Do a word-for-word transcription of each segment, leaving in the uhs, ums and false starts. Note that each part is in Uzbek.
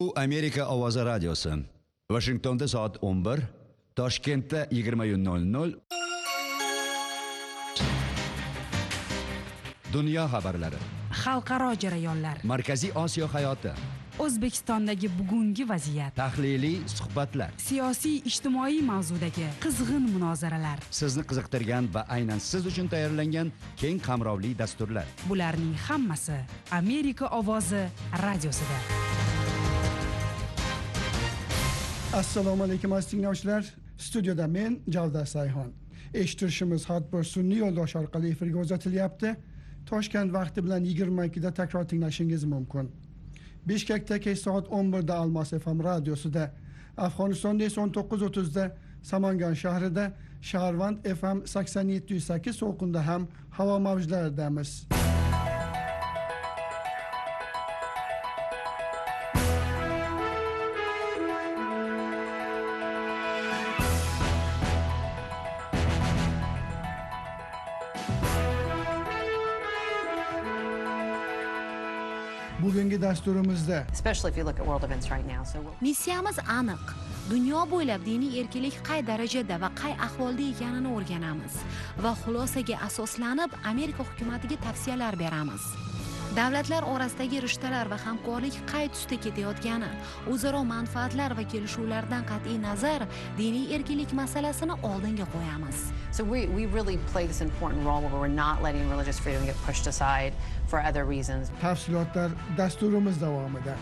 Bu Amerika Ovozi radiosi. Washingtonda soat o'n bir, Toshkentda yigirma nol nol. Dunyo xabarlari. Xalqaro jarayonlar. Markaziy Osiyo hayoti. O'zbekistondagi bugungi vaziyat. Tahliliy suhbatlar. Siyosiy ijtimoiy mavzudagi qizg'in munozaralar. Sizni qiziqtirgan va aynan siz uchun tayyorlangan keng qamrovli dasturlar. Bularning hammasi Amerika Ovozi radiosida. Assalomu alaykum aziz tinglovchilar. Studiyada men Javdar Sayxon. Eshittirishimiz har bir sun'iy yo'ldosh orqali efirga uzatilyapti. Toshkent vaqti bilan yigirma ikkida takror tinglashingiz mumkin. Bishkekda kech soat o'n birda Almos F M radiosida, Afg'onistonda esa o'n to'qqiz o'ttizda Samangan shahrida, Shaharvand F M sakson yetti nuqta sakkiz to'lqinda ham havo mavjlaridamiz. Bugungi dasturimizda missiyamiz aniq. Dunyo bo'ylab diniy erkinlik qay darajada va qay ahvolda ekanini o'rganamiz va xulosaga asoslanib Amerika hukumatiga tavsiyalar beramiz. Davlatlar orasidagi rishtalar va hamkorlik qay tusda ketayotgani, o'zaro manfaatlar va kelishuvlardan qat'iy nazar diniy erkinlik masalasini oldinga qo'yamiz. So we we really play this important role where we're not letting religious freedom get pushed aside for other reasons. Tafsilotlar dasturimiz davomida.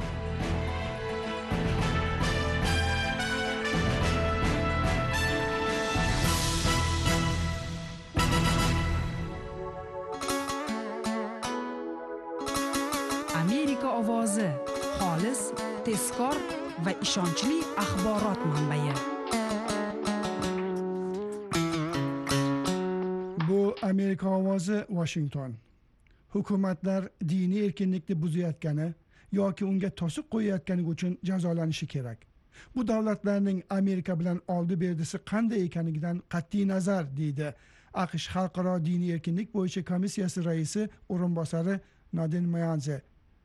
Amerika Ovozi xolis, tezkor va ishonchli axborot manbai. Bu Amerika Ovozi Washington. Hukumatlar diniy erkinlikni buzayotgani yoki unga to'siq qo'yayotgani uchun jazolanishi kerak. Bu davlatlarning Amerika bilan oldi-berdisi qanday ekanidan qat'iy nazar, deydi AQSh Xalqaro diniy erkinlik bo'yicha komissiyasi raisi o'rinbosari Nadine Mayanze.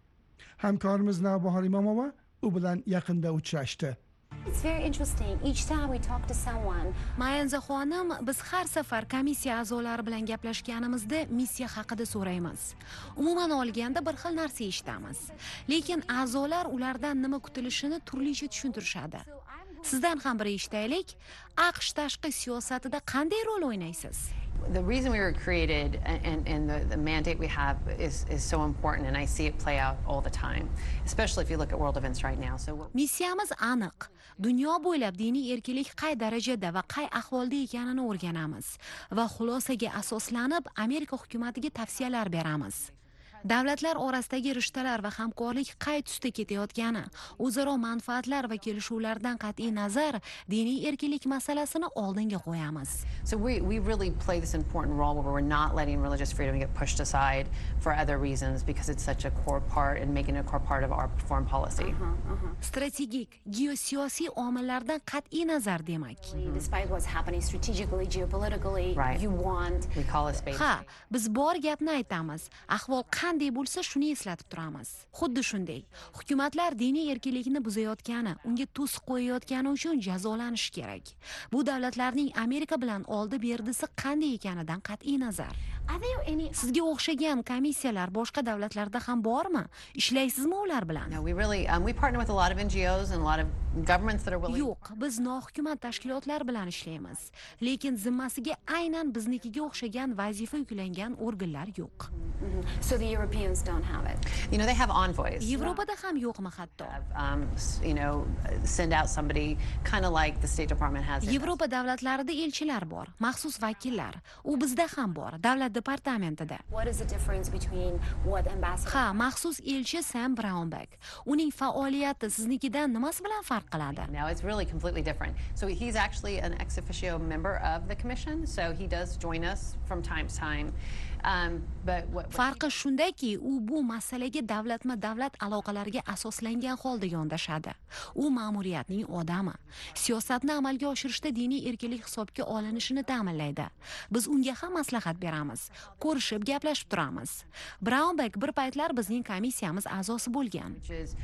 Hamkorimiz Navbahor Imomova u bilan yaqinda uchrashdi. It's very interesting. Each time we talk to someone, Mayanza xonim, biz har safar komissiya a'zolari bilan gaplashganimizda missiya haqida so'raymiz. Umuman olganda bir xil narsa eshitamiz, lekin a'zolar ulardan nima kutilishini turlicha tushuntirishadi. Sizdan ham bir eshitaylik. AQSh tashqi siyosatida qanday rol o'ynaysiz? The reason we were created and, and, and the, the mandate we have is, is so important, and I see it play out all the time, especially if you look at world events right now. So missiyamiz aniq. Dunyo bo'ylab diniy erkinlik qay darajada va qay ahvolda ekanini o'rganamiz va xulosaga asoslanib Amerika hukumatiga tavsiyalar beramiz. Davlatlar orasidagi rishtalar va hamkorlik qay tusda ketayotgani, o'zaro manfaatlar va kelishuvlardan qat'iy nazar diniy erkinlik masalasini oldinga qo'yamiz. So we we really play this important role where we're not letting religious freedom get pushed aside for other reasons because it's such a core part and making it a core part of our foreign policy. uh-huh, uh-huh. Strategik, geosiyosiy omillardan qat'iy nazar demak. Despite what's happening strategically, geopolitically, Right. you want We call a spade. Ha, biz bor gapni aytamiz. Ahvol qanday bo'lsa shuni eslatib turamiz. Xuddi shunday. Hukumatlar diniy erkinlikni buzayotgani, unga to'siq qo'yayotgani uchun jazolanishi kerak. Bu davlatlarning Amerika bilan oldi-berdisi qanday ekanidan qat'iy nazar. Are there any Sizga o'xshagan komissiyalar boshqa davlatlarda ham bormi? Ishlaysizmi ular bilan? No, we really um, we partner with a lot of N G Os and a lot of governments that are willing. Yo'q, biz nohukumat tashkilotlar bilan ishlaymiz. Lekin zimmasiga aynan biznikiga o'xshagan vazifa yuklangan organlar yo'q. Mhm. So the Europeans don't have it. You know, they have envoys. Yevropada ham yo'qmi hatto? Um, s- you know, send out somebody kind of like the State Department has. in Yevropa davlatlarida elchilar bor, maxsus vakillar. U bizda ham bor, davlat departamentida. What is the difference between what ambassador? Ha, maxsus elchi Sam Brownback. Uning faoliyati siznikidan nimasi bilan farq qiladi? Now it's really completely different. So he's actually an ex officio member of the commission, so he does join us from time to time. Um, but what, what Farqi shundaki, u bu masalaga davlatma-davlat aloqalariga asoslangan holda yondashadi. U ma'muriyatning odami. Siyosatni amalga oshirishda diniy erkinlik hisobga olinishini ta'minlaydi. Biz unga ham maslahat beramiz. Ko'rishib, gaplashib turamiz. Brownback bir paytlar bizning komissiyamiz a'zosi bo'lgan. which is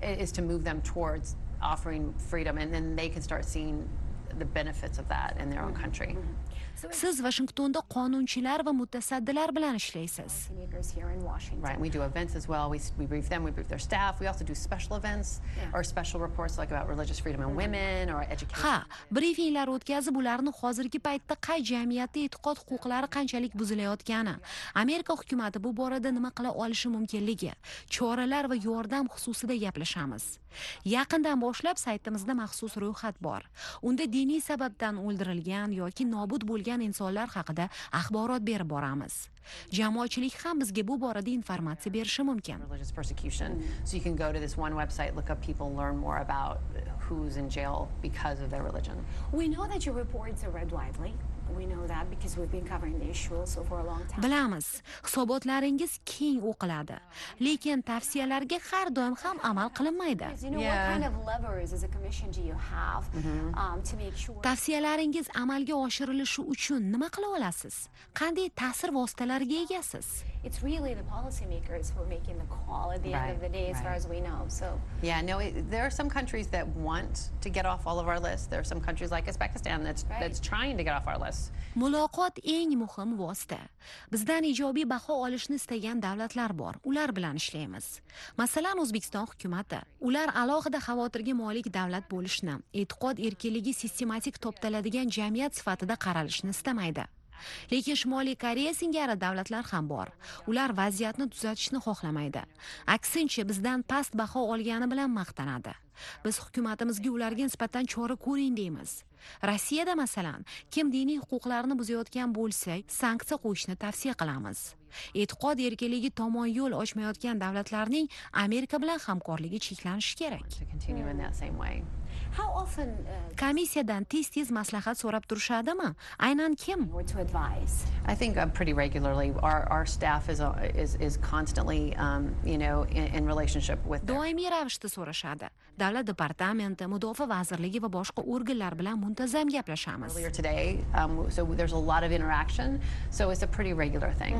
is to move them towards offering freedom, and then they can start seeing the benefits of that in their own country. Siz Washingtonda qonunchilar va mutasaddilar bilan ishlaysiz. Policymakers here in Washington. Right, we do events as well. We, we brief them, we brief their staff. We also do special events Yeah. or special reports like about religious freedom in women or education. Ha, brifinglar o'tkazib ularni hozirgi paytda qay jamiyatda e'tiqod huquqlari qanchalik buzilayotgani, Amerika hukumatı bu borada nima qila olishi mumkinligi, choralar va yordam xususida gaplashamiz. Yaqindan boshlab saytimizda maxsus ro'yxat bor. Unda diniy sababdan o'ldirilgan yoki nobud bo'lgan insonlar haqida axborot berib boramiz. Jamoatchilik ham bizga bu borada informatsiya berishi mumkin. Religious persecution. So you can go to this one website, look up people, learn more about who's in jail because of their religion. We know that your reports are read widely. We know that because we've been covering the issue also for a long time. Bilamiz, hisobotlaringiz keng o'qiladi, lekin tavsiyalarga har doim ham amal qilinmaydi. You know, Yeah. what kind of levers as a commission do you have um, to make sure Tavsiyalaringiz amalga oshirilishi uchun nima qila olasiz? Qanday ta'sir vositalariga egasiz? it's really the policymakers who are making the call at the end of Right, the day, as far right. as we know. So Yeah, no, it, there are some countries that want to get off all of our lists. There are some countries like Uzbekistan that's Right. that's trying to get off our list. Muloqot eng muhim vosita. Bizdan ijobiy baho olishni istagan davlatlar bor. Ular bilan ishlaymiz. Masalan, O'zbekiston hukumatı. Ular alohida xavotirga molik davlat bo'lishni, e'tiqod erkinligi sistematik toptaladigan jamiyat sifatida qaralishni istamaydi. Lekin Shimoliy Koreya singari davlatlar ham bor. Ular vaziyatni tuzatishni xohlamaydi. Aksincha, bizdan past baho olgani bilan maqtanadi. Biz hukumatimizga ularga nisbatan chora ko'ring deymiz. Rossiyada masalan, kim diniy huquqlarni buzayotgan bo'lsa, sanksiya qo'yishni tavsiya qilamiz. E'tiqod erkinligi tomon yo'l ochmayotgan davlatlarning Amerika bilan hamkorligi cheklanishi kerak. To continue in that same way. how often uh, Komissiyadan tez-tez maslahat so'rab turishadimi? Aynan kim? or to advise? I think uh, pretty regularly. Our our staff is uh, is is constantly, um, you know, in, in relationship with. Their, Doimiy ravishda so'rashadi. Davlat departamenti, mudofaa vazirligi va boshqa organlar bilan muntazam gaplashamiz. earlier today, um, so there's a lot of interaction. So it's a pretty regular thing.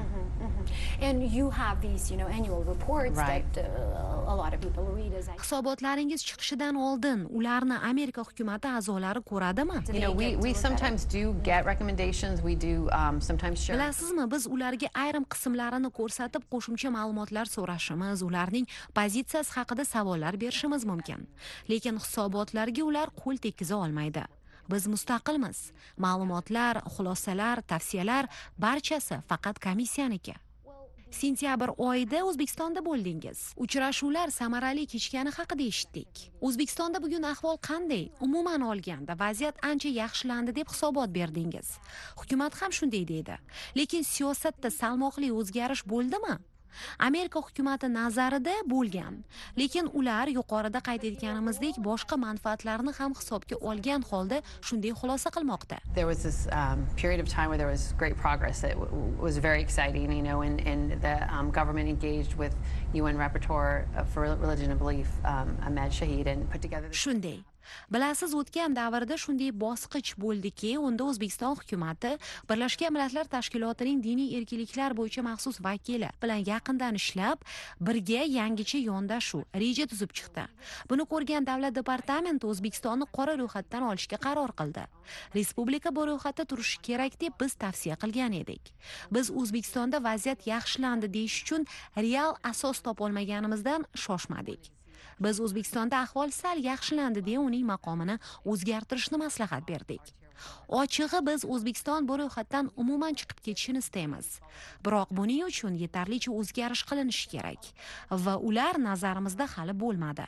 And you have these, you know, annual reports Right. that uh, a lot of people read, as I Hisobotlaringiz chiqishidan oldin ularni Amerika hukumati a'zolari ko'radimi? You know, we we sometimes do get recommendations. We do um, sometimes share. Bilasizmi, biz ularga ayrim qismlarini ko'rsatib qo'shimcha ma'lumotlar so'rashimiz, ularning pozitsiyasi haqida savollar berishimiz mumkin. Lekin hisobotlarga ular qo'l tekkiza olmaydi. Biz mustaqilmiz. Ma'lumotlar, xulosalar, tavsiyalar barchasi faqat komissiyaniki. Sentyabr oyida O'zbekistonda bo'ldingiz. Uchrashuvlar samarali kechgani haqida eshitdik. O'zbekistonda bugun ahvol qanday? Umuman olganda vaziyat ancha yaxshilandi deb hisobot berdingiz. Hukumat ham shunday deydi. Lekin siyosatda salmoqli o'zgarish bo'ldimi? Amerika hukumati nazarida bo'lgan. Lekin ular yuqorida qayd etganimizdek boshqa manfaatlarni ham hisobga olgan holda shunday xulosa qilmoqda. There was this um, period of time where there was great progress. It w- w- was very exciting, you know, and, and the um, government engaged with U N Rapporteur uh, for Religion and Belief, um, Ahmed Shahid, and put together. This Shunday. Bilasiz, o'tgan davrda shunday bosqich bo'ldiki, unda O'zbekiston hukumatı Birlashgan Millatlar Tashkilotining diniy erkinliklar bo'yicha maxsus vakili bilan yaqindan ishlab, birga yangicha yondashuv reja tuzib chiqdi. Buni ko'rgan Davlat departamenti O'zbekistonni qora ro'yxatdan olishga qaror qildi. Respublika bu ro'yxatda turishi kerak deb biz tavsiya qilgan edik. Biz O'zbekistonda vaziyat yaxshilandi deyish uchun real asos topolmaganimizdan shoshmadik. Biz O'zbekistonda ahvol sal yaxshilandi deya uning maqomini o'zgartirishni maslahat berdik. Ochig'i, biz O'zbekiston bu ro'yxatdan umuman chiqib ketishini istaymiz. Biroq buning uchun yetarlicha o'zgarish qilinishi kerak va ular nazarimizda hali bo'lmadi.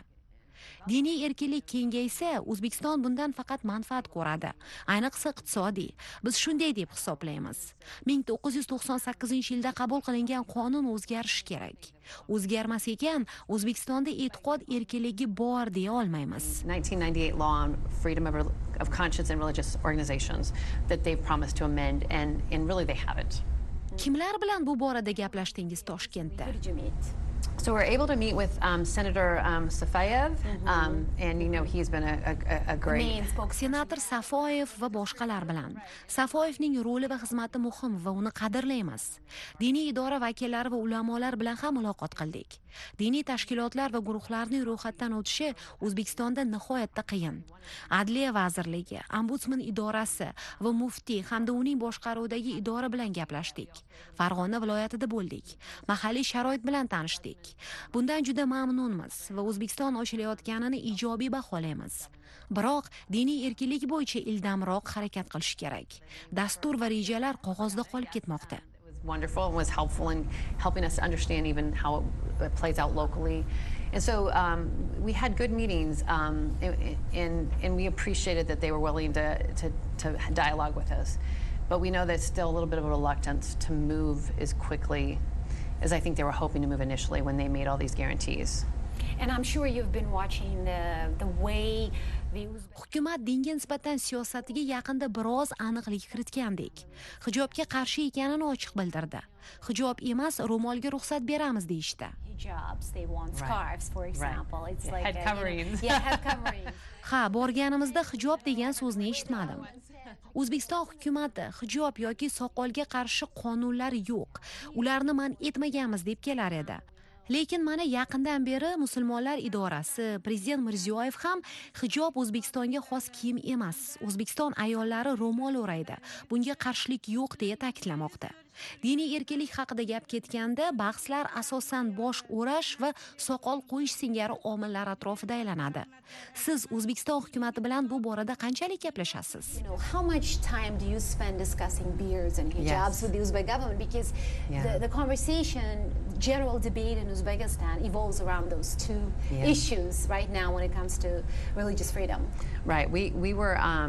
Diniy erkinlik kengaysa, O'zbekiston bundan faqat manfaat ko'radi, ayniqsa iqtisodiy. Biz shunday deb hisoblaymiz. ming to'qqiz yuz to'qson sakkizinchi yilda qabul qilingan qonun o'zgarishi kerak. O'zgarmas ekan, O'zbekistonda e'tiqod erkinligi bor deya olmaymiz. nineteen ninety-eight law on freedom of, rel- of conscience and religious organizations that they've promised to amend, and, and really they haven't. Kimlar bilan bu borada gaplashdingiz Toshkentda? Who did you meet? So we're able to meet with um, Senator um, Safayev, um, and you know he's been a, a, a great. Main spokesperson. Senator Safoyev va boshqalar bilan. Safoyevning roli va xizmati muhim va uni qadrlaymiz. Diniy idora vakillari va ulamolar bilan ham muloqot qildik. Diniy tashkilotlar va guruhlarning ro'yxatdan o'tishi O'zbekistonda nihoyatda qiyin. Adliya vazirligi, ombudsman idorasi va muftiy hamda uning boshqaruvidagi idora bilan gaplashdik. Farg'ona viloyatida bo'ldik. Mahalliy sharoit bilan tanishdik. Bundan juda mamnunmiz va O'zbekiston ochilayotganini ijobiy baholaymiz. Biroq diniy erkinlik bo'yicha ildamroq harakat qilish kerak. Dastur va rejalar qog'ozda qolib ketmoqda. Wonderful and was helpful in helping us to understand even how it plays out locally. And so um, we had good meetings, um, and, and we appreciated that they were willing to, to, to dialogue with us. But we know there's still a little bit of a reluctance to move as quickly as I think they were hoping to move initially when they made all these guarantees. And I'm sure you've been watching the, the way the Hukumat dinga nisbatan siyosatiga yaqinda biroz aniqlik kiritgandek. Hijobga qarshi ekanini ochiq bildirdi. Hijob emas, ro'molga ruxsat beramiz deyishdi. hijabs, they want Right. scarves, for example. It's Yeah, like head uh, you know, coverings. yeah, head coverings. Ha, borganimizda hijob degan so'zni eshitmadim. O'zbekiston hukumati hijob yoki soqolga qarshi qonunlar yo'q. Ularni man etmaganmiz deb kelar edi. Lekin mana yaqindan beri musulmonlar idorasi, prezident Mirziyoyev ham hijob O'zbekistonga xos kiyim emas. O'zbekiston ayollari ro'mol o'raydi. Bunga qarshilik yo'q deya ta'kidlamoqda. Diniy erkinlik haqida gap ketganda bahslar asosan bosh o'rash va soqol qo'yish singari omillar atrofida aylanadi. Siz O'zbekiston hukumati bilan bu borada qanchalik gaplashasiz? You know, how much time do you spend discussing beards and hijabs Yes. with the Uzbek government? Because Yeah. the, the conversation, general debate in Uzbekistan evolves around those two Yeah. issues right now when it comes to religious freedom. Right. We we were. Um,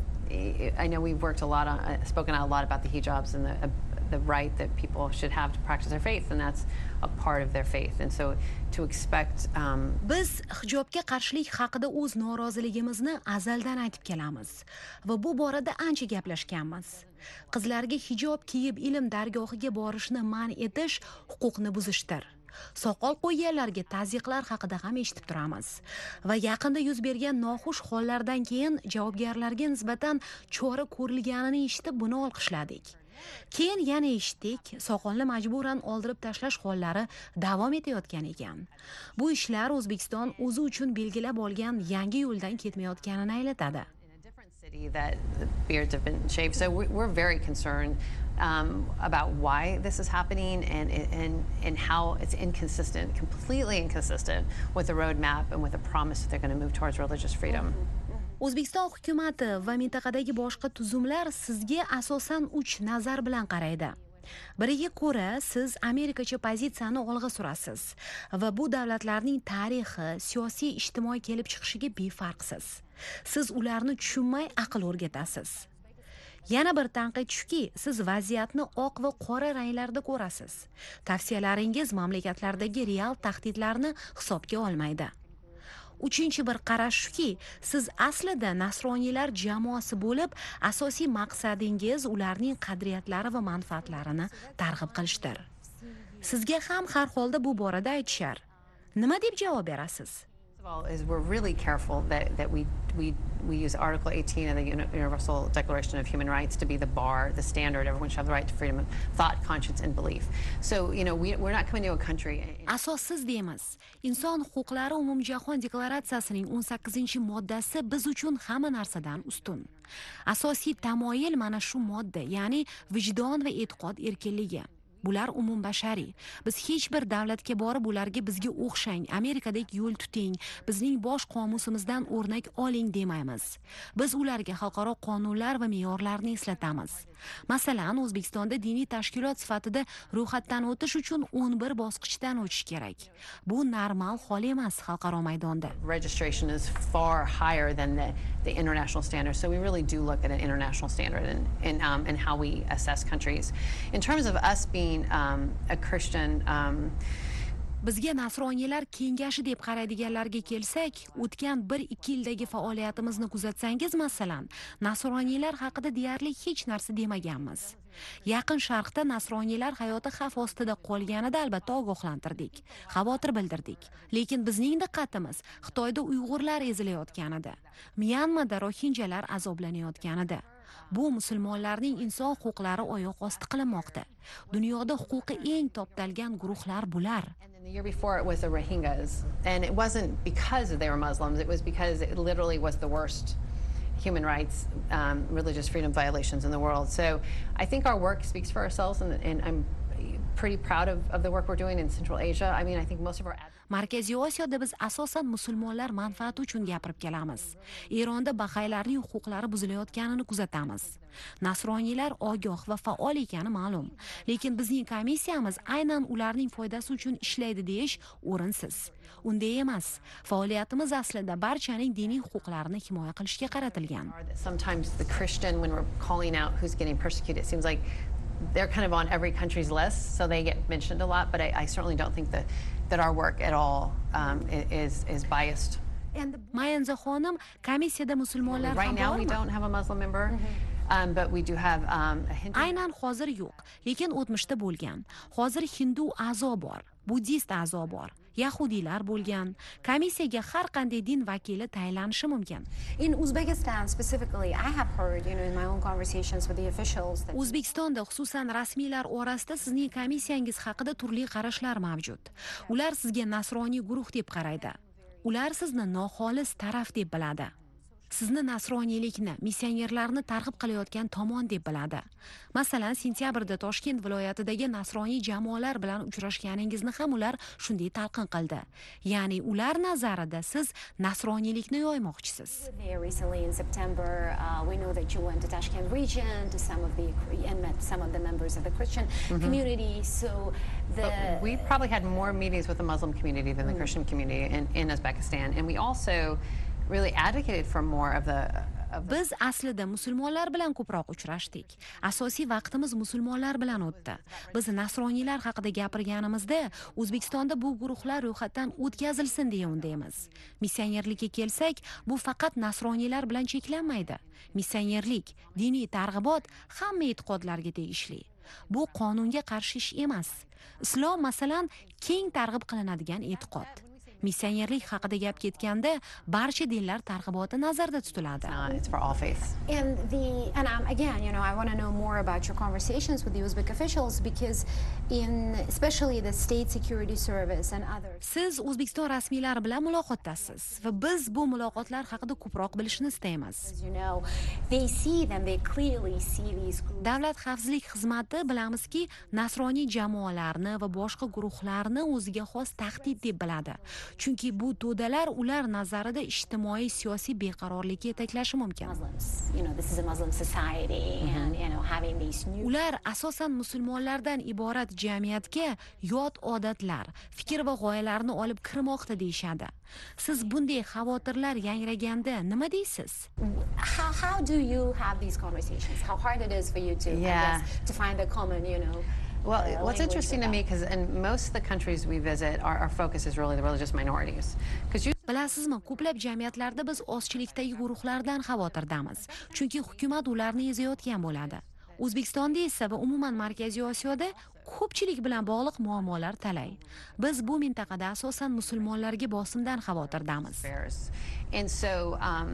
I know we've worked a lot on, uh, spoken out a lot about the hijabs and the uh, the right that people should have to practice their faith, and that's a part of their faith. And so to expect. Um, Biz hijobga qarshilik haqida o'z noroziligimizni azaldan aytib kelamiz va bu borada ancha gaplashganmiz. Qizlarga hijob kiyib ilm dargohiga borishni man etish huquqni buzishdir. Soqol qo'yganlarga tazyiqlar haqida ham eshitib turamiz va yaqinda yuz bergan noxush hollardan keyin javobgarlarga nisbatan chora ko'rilganini eshitib buni olqishladik. Keyin yana eshitdik, soqolni majburan oldirib tashlash hollari davom etayotgan ekan. Bu ishlar O'zbekiston o'zi uchun belgilab olgan yangi yo'ldan ketmayotganini anglatadi. city that the beards have been shaved. So we- we're very concerned um, about why this is happening and, and, and how it's inconsistent, completely inconsistent with the roadmap and with the promise that they're going to move towards religious freedom. O'zbekiston hukumati va mintaqadagi boshqa tuzumlar sizga asosan uch nazar bilan qaraydi. Biriga ko'ra, siz Amerikacha pozitsiyani olg'a surasiz va bu davlatlarning tarixi, siyosiy, ijtimoiy kelib chiqishiga befarqsiz. Siz ularni tushunmay aql o'rgatasiz. Yana bir tanqid shuki, siz vaziyatni oq va qora ranglarda ko'rasiz. Tavsiyalaringiz mamlakatlardagi real tahdidlarni hisobga olmaydi. Uchinchi bir qarash shuki, siz aslida nasroniylar jamoasi bo'lib, asosiy maqsadingiz ularning qadriyatlari va manfaatlarini targ'ib qilishdir. Sizga ham har holda bu borada aytishar. Nima deb javob berasiz? First of all, is we're really careful that, that we, we, we use Article eighteen of the Uni- Universal Declaration of Human Rights to be the bar, the standard. Everyone should have the right to freedom of thought, conscience, and belief. So, you know, we, we're not coming to a country. Asossiz deymiz. Inson huquqlari umumjahon deklaratsiyasining o'n sakkizinchi moddasi biz uchun hamma narsadan ustun. Asosiy tamoyil mana shu modda, ya'ni vijdon va e'tiqod erkinligi. Bular umumbashariy. Biz hech bir davlatga borib ularga bizga o'xshang, Amerikadek yo'l tuting, bizning bosh qomusimizdan o'rnak oling demaymiz. Biz ularga xalqaro qonunlar va me'yorlarni eslatamiz. Masalan, O'zbekistonda diniy tashkilot sifatida ro'yxatdan o'tish uchun o'n bir bosqichdan o'tish kerak. Bu normal hol emas xalqaro maydonda. Registration is far higher than the, the international standard. So we really do look at an international standard and, and, um, and how we assess countries. In terms of us being um, a Christian, um, Bizga nasroniylar kengashi deb qaraydiganlarga kelsak, o'tgan bir ikki yildagi faoliyatimizni kuzatsangiz, masalan, nasroniylar haqida deyarli hech narsa demaganmiz. Yaqin Sharqda nasroniylar hayoti xavf ostida qolganida albatta ogohlantirdik, xavotir bildirdik. Lekin bizning diqqatimiz Xitoyda Uyg'urlar ezilayotganida, Myanmada rohinjalar azoblanayotganida. Bu musulmonlarning inson huquqlari oyoq osti qilinmoqda. Dunyoda huquqi eng toptalgan guruhlar bular. And the year before it was the Rohingyas, and it wasn't because they were Muslims, it was because it literally was the worst human rights, um, religious freedom violations in the world. So I think our work speaks for ourselves, and, and I'm pretty proud of, of the work we're doing in Central Asia. I mean, I think most of our Markaziy Osiyoda biz asosan musulmonlar manfaati uchun gapirib kelamiz. Eronda bahaylarning huquqlari buzilayotganini kuzatamiz. Nasroniylar ogoh va faol ekani ma'lum, lekin bizning komissiyamiz aynan ularning foydasi uchun ishlaydi deyish o'rinsiz. Unday emas. Faoliyatimiz aslida barchaning diniy huquqlarini himoya qilishga qaratilgan. Sometimes the Christian, when we're calling out who's getting persecuted, it seems like they're kind of on every country's list, so they get mentioned a lot, but I, I certainly don't think that that our work at all um, is is biased. Mayanza xonim, komissiyada musulmonlar Right now we don't have a Muslim member, um, but we do have um, a Hindu. Aynan hozir yo'q, lekin o'tmishda bo'lgan. Hozir Hindu a'zo bor, buddist a'zo bor, yahudiylar bo'lgan. Komissiyaga har qanday din vakili tayinlanishi mumkin. In Uzbekistan specifically, I have heard, you know, in my own conversations with the officials that O'zbekistonda xususan rasmiylar orasida sizning komissiyangiz haqida turli qarashlar mavjud. Ular sizga nasroniy guruh deb qaraydi. Ular sizni noxolis taraf deb biladi. Sizni nasroniylikni, missionerlarni targ'ib qilayotgan tomon deb biladi. Masalan, sentyabrda Toshkent viloyatidagi nasroniy jamoalar bilan uchrashganingizni ham ular shunday talqin qildi. Ya'ni ular nazarida siz nasroniylikni yoymoqchisiz. there recently in September, uh, we know that you went to Tashkent region to some of the and met some of the members of the Christian community. So the But we probably had more meetings with the Muslim community than the Christian community in, in Uzbekistan, and we also really advocated for more of the of the Biz aslida musulmonlar bilan ko'proq uchrashdik. Asosiy vaqtimiz musulmonlar bilan o'tdi. Biz nasroniylar haqida gapirganimizda O'zbekistonda bu guruhlar ro'yxatdan o'tkazilsin deyapmiz. Missionerlikka kelsak, bu faqat nasroniylar bilan cheklanmaydi. Missionerlik, diniy targ'ibot hamma e'tiqodlarga tegishli. Bu qonunga qarshi ish emas. Islom masalan keng targ'ib qilinadigan e'tiqod. Missionerlik haqida gap ketganda barcha dinlar targ'iboti nazarda tutiladi. uh, it's for all faiths. and the and um, again, you know, I want to know more about your conversations with the Uzbek officials because in especially the State Security Service and others. Siz O'zbekiston rasmiylari bilan muloqotdasiz va biz bu muloqotlar haqida ko'proq bilishni istaymiz. As you know, they see them, they clearly see these groups. Davlat xavfsizlik xizmati bilamizki, nasroniy jamoalarni va boshqa guruhlarni o'ziga xos tahdid deb biladi. Chunki bu to'dalar ular nazarida ijtimoiy siyosiy beqarorlikka yetaklashi mumkin. Muslims, you know, this is a Muslim society, and you know, having these new Ular asosan musulmonlardan iborat jamiyatga yot odatlar, fikr va g'oyalarni olib kirmoqda deyshadi. Siz bunday xavotirlar yangraganda nima deysiz? how how do you have these conversations? How hard it is for you to, I Yeah. guess, to find a common, you know. Well, uh, what's language interesting to with me, that. because in most of the countries we visit, our, our focus is really the religious minorities. Because you Bilasizmi, ko'plab jamiyatlarda biz ozchilikdagi guruhlardan xavotirdamiz, chunki hukumat ularni ezayotgan bo'ladi. O'zbekistonda esa va umuman Markaziy Osiyoda ko'pchilik bilan bog'liq muammolar talay. Biz bu mintaqada asosan musulmonlarga bosimdan xavotirdamiz. affairs. And so, um,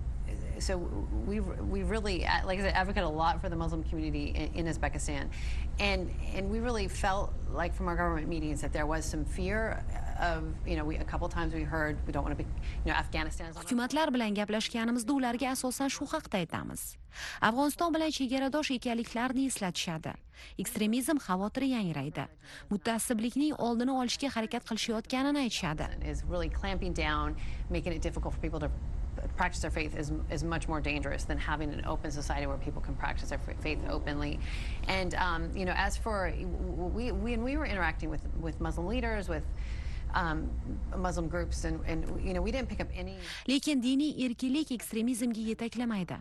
so we we really, like I said, advocate a lot for the Muslim community in, in Uzbekistan, and and we really felt like from our government meetings that there was some fear of, you know, we a couple times we heard we don't want to be, you know, Afghanistan is on our- Hukumatlar bilan gaplashganimizda ularga asosan shu haqda aytamiz. Afg'oniston bilan chegaradosh ekanliklarini eslatishadi. Ekstremizm xavotiri yangraydi. Mutassiblikning oldini olishga harakat qilishayotganini aytishadi. is really clamping down, making it difficult for people to practice their faith is is much more dangerous than having an open society where people can practice their faith openly. And um, you know, as for we we when we were interacting with with Muslim leaders, with um, Muslim groups, and and you know, we didn't pick up any. Lekin diniy erkinlik ekstremizmga yetaklamaydi.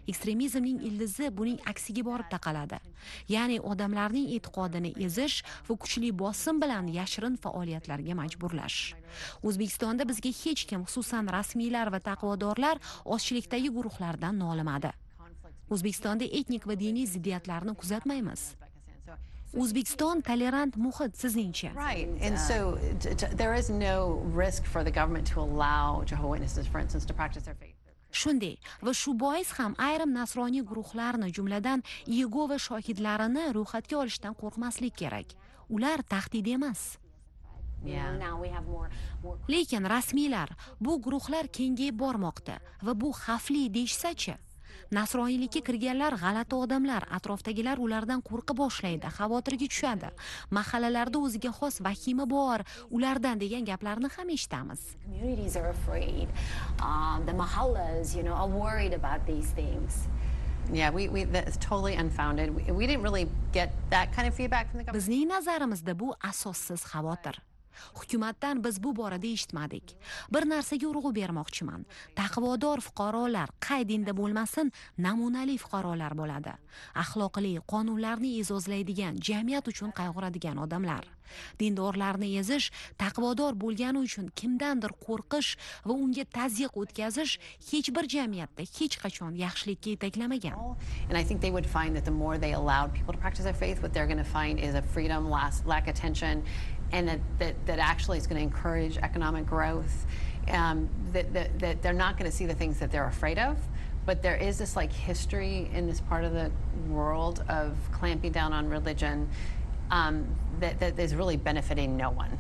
ekstremizmning ildizi buning aksiga borib taqaladi. Ya'ni odamlarning e'tiqodini ezish va kuchli bosim bilan yashirin faoliyatlarga majburlash. O'zbekistonda bizga hech kim, xususan rasmiylar va taqvodorlar ozchilikdagi guruhlardan nolimadi. O'zbekistonda etnik va diniy ziddiyatlarni kuzatmaymiz. O'zbekiston tolerant muhit sizningcha? Right, and so t- t- there is no risk for the government to allow Jehovah's Witnesses, for instance, to practice their faith. Shunday va shu bois ham ayrim nasroniy guruhlarni, jumladan Yegova shohidlarini ro'yxatga olishdan qo'rqmaslik kerak. Ular tahdid emas. Yeah. Now we have more, more Lekin rasmiylar bu guruhlar kengayib bormoqda va bu xavfli deyishsa-chi? Nasroniylikka kirganlar g'alati odamlar, atrofdagilar ulardan qo'rqa boshlaydi, xavotirga tushadi. Mahallalarda o'ziga xos vahima bor, ulardan degan gaplarni ham eshitamiz. communities are afraid. Um, the mahallas, you know, are worried about these things. Yeah, we, we that's totally unfounded. We, we didn't really get that kind of feedback from the government. Bizning nazarimizda bu asossiz xavotir. Hukumatdan biz bu borada eshitmadik. Bir narsaga urg'u bermoqchiman. Taqvodor fuqarolar qay dinda bo'lmasin, namunali fuqarolar bo'ladi. Axloqli, qonunlarni e'zozlaydigan, jamiyat uchun qayg'uradigan odamlar. Dindorlarni ezish, taqvodor bo'lgani uchun kimdandir qo'rqish va unga tazyiq o'tkazish hech bir jamiyatda hech qachon yaxshilikka yetaklamagan. And I think they would find that the more they allowed people to practice their faith, what they're going to find is a freedom, last, lack of tension, and that, that, that actually is going to encourage economic growth, um, that, that, that they're not going to see the things that they're afraid of. But there is this like history in this part of the world of clamping down on religion um, that, that is really benefiting no one.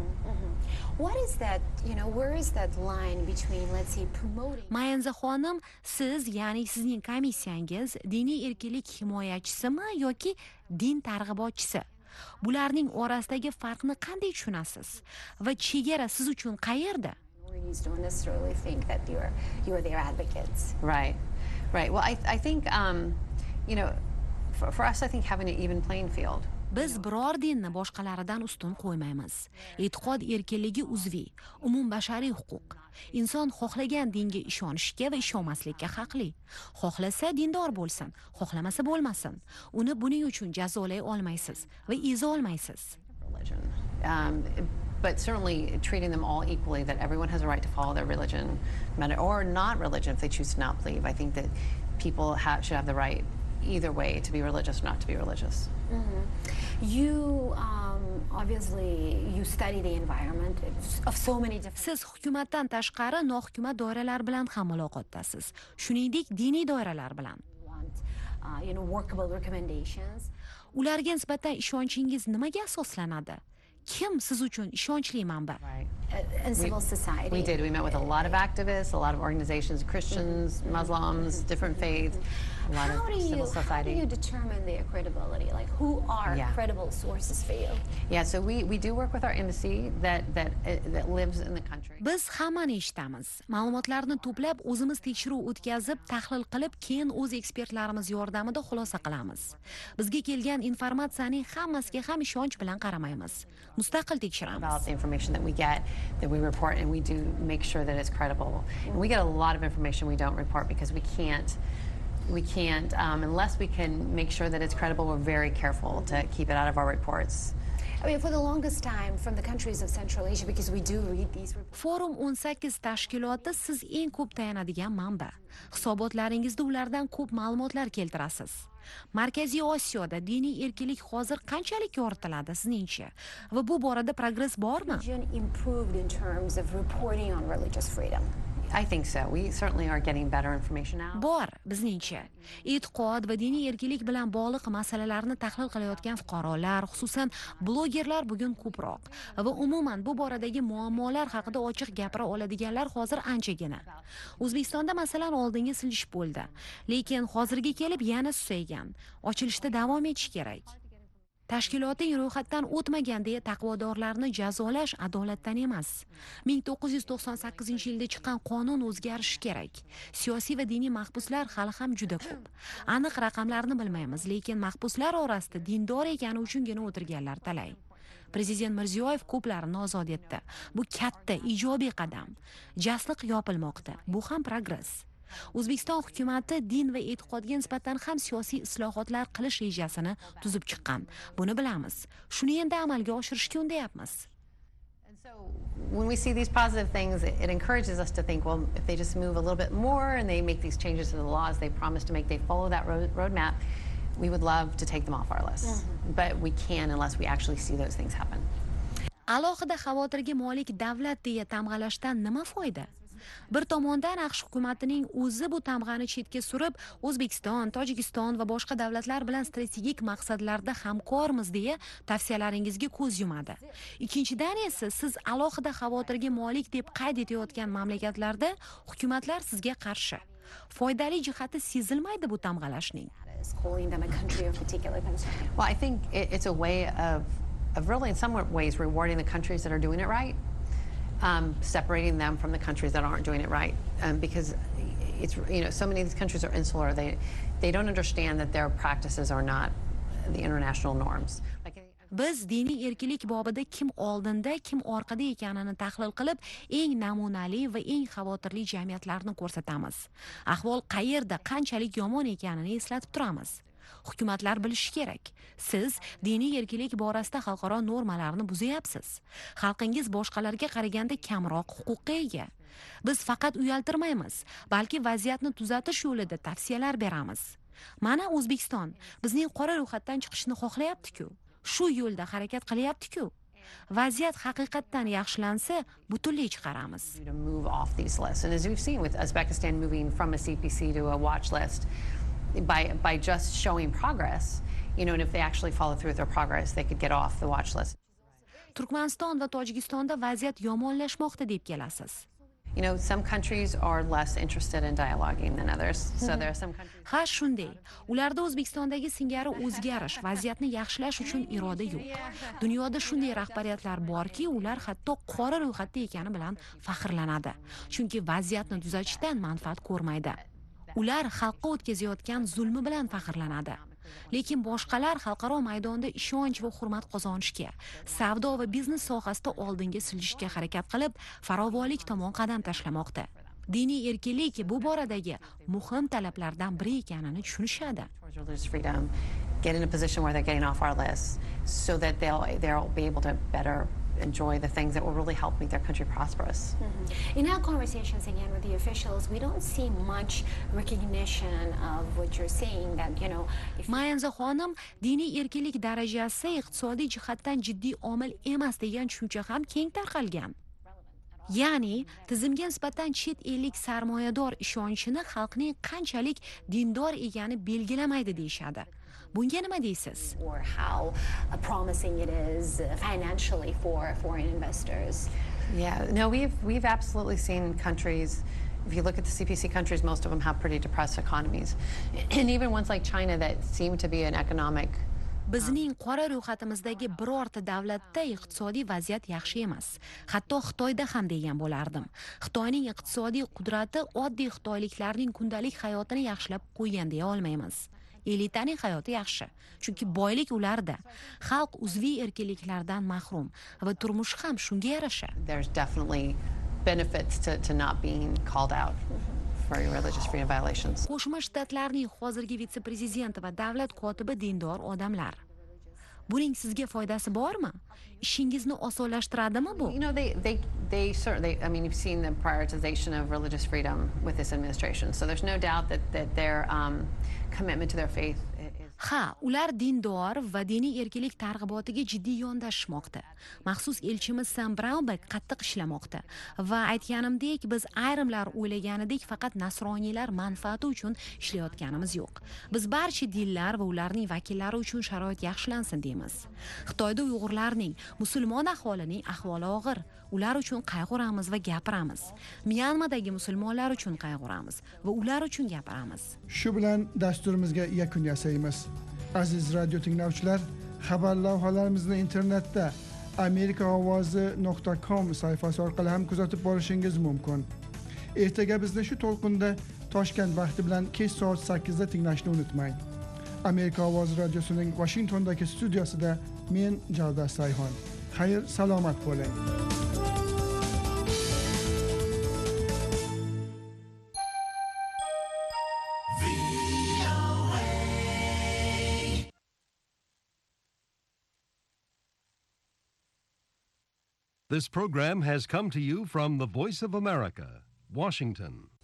What is that, you know, where is that line between, let's say, promoting Mayanza xonim, siz, ya'ni sizning komissiyangiz diniy erkinlik himoyachisimi yoki din targ'ibotchisi? Bularning orasidagi farqni qanday tushunasiz? Va chegara siz uchun qayerda? minorities don't necessarily think that you're you're their advocates? Right, right. Well, I, I think, um, you know, for, for us, I think having an even playing field. Biz biror dinni boshqalaridan ustun qo'ymaymiz. E'tiqod erkinligi uzviy, umumbashariy huquq. Inson xohlagan dinga ishonishga va ishonmaslikka haqli. Xohlasa dindor bo'lsin, xohlamasa bo'lmasin. Uni buning uchun jazolay olmaysiz va eza olmaysiz. Religion. Um, but certainly treating them all equally, that everyone has a right to follow their religion, or not religion if they choose to not believe. I think that people have, should have the right either way to be religious or not to be religious. Mm-hmm. You um, obviously you study the environment of so many different. Siz hukumatdan tashqari nohukumat doiralar bilan ham muloqotdasiz. Shuningdek, diniy doiralar bilan. Want, uh, you know, workable recommendations. Ularga nisbatan ishonchingiz nimaga asoslanadi? Kim siz uchun ishonchli manba? Right. Uh, and civil society. We did. We met with a lot of activists, a lot of organizations, Christians, Muslims, different faiths, a lot How of do you civil how do society. you determine their credibility? Like, who are Yeah. credible sources for you? Yeah, so we, we do work with our embassy that that uh, that lives in the country. Biz hammani eshitamiz. Ma'lumotlarni to'plab, o'zimiz tekshiruv o'tkazib, tahlil qilib, keyin o'z ekspertlarimiz yordamida xulosa qilamiz. Bizga kelgan informatsiyaning hammasiga ham ishonch bilan qaramaymiz. Mustaqil tekshiramiz. About the information that we get, that we report, and we do make sure that it's credible. And we get a lot of information we don't report because we can't, we can't, um, unless we can make sure that it's credible, we're very careful to keep it out of our reports. I mean, for the longest time, from the countries of Central Asia, because we do read these reports. Forum o'n sakkiz tashkiloti siz eng ko'p tayanadigan manba. Hisobotlaringizda ulardan ko'p ma'lumotlar keltirasiz. Markaziy Osiyoda diniy erkinlik hozir qanchalik yoritiladi sizningcha? Va bu borada progress bormi? Region improved in terms of reporting on religious freedom. I think so. We certainly are getting better information now. Bor, bizningcha. E'tiqod va diniy erkinlik bilan bog'liq masalalarni tahlil qilayotgan fuqarolar, xususan blogerlar bugun ko'proq va umuman bu boradagi muammolar haqida ochiq gapira oladiganlar hozir anchagina. O'zbekistonda masalan oldinga siljish bo'ldi, lekin hozirga kelib yana susaygan. Ochilishda davom etish kerak. Tashkilotning ro'yxatdan o'tmagan deya taqvodorlarni jazolash adolatdan emas. ming to'qqiz yuz to'qson sakkizinchi yilda chiqqan qonun o'zgarishi kerak. Siyosiy va diniy mahbuslar hali ham juda ko'p. Aniq raqamlarni bilmaymiz, lekin mahbuslar orasida dindor ekani uchungina o'tirganlar talay. Prezident Mirziyoyev ko'plarini ozod etdi. Bu katta ijobiy qadam. Jasliq yopilmoqda. Bu ham progress. O'zbekiston hukumati din va e'tiqodga nisbatan ham siyosiy islohotlar qilish rejasini tuzib chiqqan. Buni bilamiz. Shuni endi amalga oshirishga undayapmiz. So when we see these positive things, it, it encourages us to think, well, if they just move a little bit more and they make these changes to the laws they promised to make, they follow that road, roadmap, we would love to take them off our list. Mm-hmm. But we can't unless we actually see those things happen. Alohida xavotirga molik davlat deya tamg'alashdan nima foyda? Bir tomondan AQSh hukumatining o'zi bu tamg'ani chetga surib, O'zbekiston, Tojikiston va boshqa davlatlar bilan strategik maqsadlarda hamkormiz deya tavsiyalaringizga ko'z yumadi. Ikkinchidan esa siz alohida xavotirga molik deb qayd etayotgan mamlakatlarda hukumatlar sizga qarshi. Foydali jihati sezilmaydi bu tamg'alashning. Well, I think it, it's a way of of really in some ways rewarding the countries that are doing it right. Um, separating them from the countries that aren't doing it right, um, because it's, you know, so many of these countries are insular. They they don't understand that their practices are not the international norms. Like, biz diniy erkinlik bobida kim oldinda, kim orqada ekanini tahlil qilib, eng namunali va eng xavotirli jamiyatlarni ko'rsatamiz. Ahvol qayerda, qanchalik yomon ekanini eslatib turamiz. Hukumatlar bilishi kerak. Siz diniy erkinlik borasida xalqaro normalarni buzyapsiz. Xalqingiz boshqalarga qaraganda kamroq huquqqa ega. Biz faqat uyaltirmaymiz, balki vaziyatni tuzatish yo'lida tavsiyalar beramiz. Mana O'zbekiston bizning qora ro'yxatdan chiqishni xohlayapti-ku. Shu yo'lda harakat qilyapti-ku. Vaziyat haqiqatdan yaxshilansa, butunlay chiqaramiz. To move off these lists, and as we've seen with Uzbekistan moving from a C P C to a watch list, by by just showing progress, you know, and if they actually follow through with their progress, they could get off the watch list. Turkmaniston va Tojikistonda vaziyat yomonlashmoqda deb kelasiz. You know, some countries are less interested in dialoguing than others. So there are some countries. Ha, shunday. Ularda O'zbekistondagi singari o'zgarish, vaziyatni yaxshilash uchun iroda yo'q. Dunyoda shunday rahbariyatlar borki, ular hatto qora ro'yxatda ekani bilan faxrlanadi. Chunki vaziyatni tuzatishdan manfaat ko'rmaydi. Ular xalqqa o'tkazayotgan zulmi bilan faxrlanadi. Lekin boshqalar xalqaro maydonda ishonch va hurmat qozonishga, savdo va biznes sohasida oldinga siljishga harakat qilib, farovonlik tomon qadam tashlamoqda. Diniy erkinlik bu boradagi muhim talablardan biri ekanini tushunishadi. Get in a position where they're getting off our list so that they'll they'll be able to better enjoy the things that will really help make their country prosperous. Mm-hmm. In our conversations again with the officials, we don't see much recognition of what you're saying, that, you know, Mayanza xonim, diniy erkinlik darajasi iqtisodiy jihatdan jiddiy omil emas degan tushuncha ham keng tarqalgan. Ya'ni, tizimga nisbatan chet ellik sarmoyador ishonchini xalqning qanchalik dindor ekani belgilamaydi deyshadi. Bunga nima deysiz? Or how promising it is financially for foreign investors. Yeah, no, we've we've absolutely seen countries. If you look at the C P C countries, most of them have pretty depressed economies, and even ones like China that seem to be an economic. Bizning qora ro'yxatimizdagi birorta davlatda iqtisodiy vaziyat yaxshi emas. Hatto Xitoyda ham degan bo'lardim. Xitoyning iqtisodiy qudrati oddiy xitoyliklarning kundalik hayotini yaxshilab qo'ygan deya olmaymiz. Elitaning hayoti yaxshi, chunki boylik ularda. Xalq uzviy erkinliklardan mahrum va turmush ham shunga yarasha. There's definitely benefits to to not being called out for religious freedom violations. Qo'shma Shtatlarning hozirgi vitse-prezidenti va davlat kotibi dindor odamlar. Buning sizga foydasi bormi? Ishingizni osonlashtiradimi bu? You know, they they they certainly, I mean, you've seen the prioritization of religious freedom with this administration. So there's no doubt that that their um, commitment to their faith is. Ha, ular dindor va diniy erkinlik targ'ibotiga jiddiy yondashmoqda. Maxsus elchimiz Sam Brownback qattiq ishlamoqda va aytganimdek, biz ayrimlar o'ylaganidek faqat nasroniylar manfaati uchun ishlayotganimiz yo'q. Biz barcha dinlar va ularning vakillari uchun sharoit yaxshilansin deymiz. Xitoyda Uyg'urlarning, musulmon aholining ahvoli og'ir. Ular uchun qayg'uramiz va gapiramiz. Myanmadagi musulmonlar uchun qayg'uramiz va ular uchun gapiramiz. Shu bilan dasturimizga yakun yasaymiz. Aziz radio tinglovchilar, xabar lavhalarimizni internetda amerika ovozi nuqta com sayfasi orqali ham kuzatib borishingiz mumkin. Ertaga bizni shu to'lqinda Toshkent vaqti bilan kech soat sakkizda tinglashni unutmang. Amerika ovozi radiosining Washingtondagi studiyasida men Javdar Sayxon. Xayr, salomat bo'ling. This program has come to you from the Voice of America, Washington.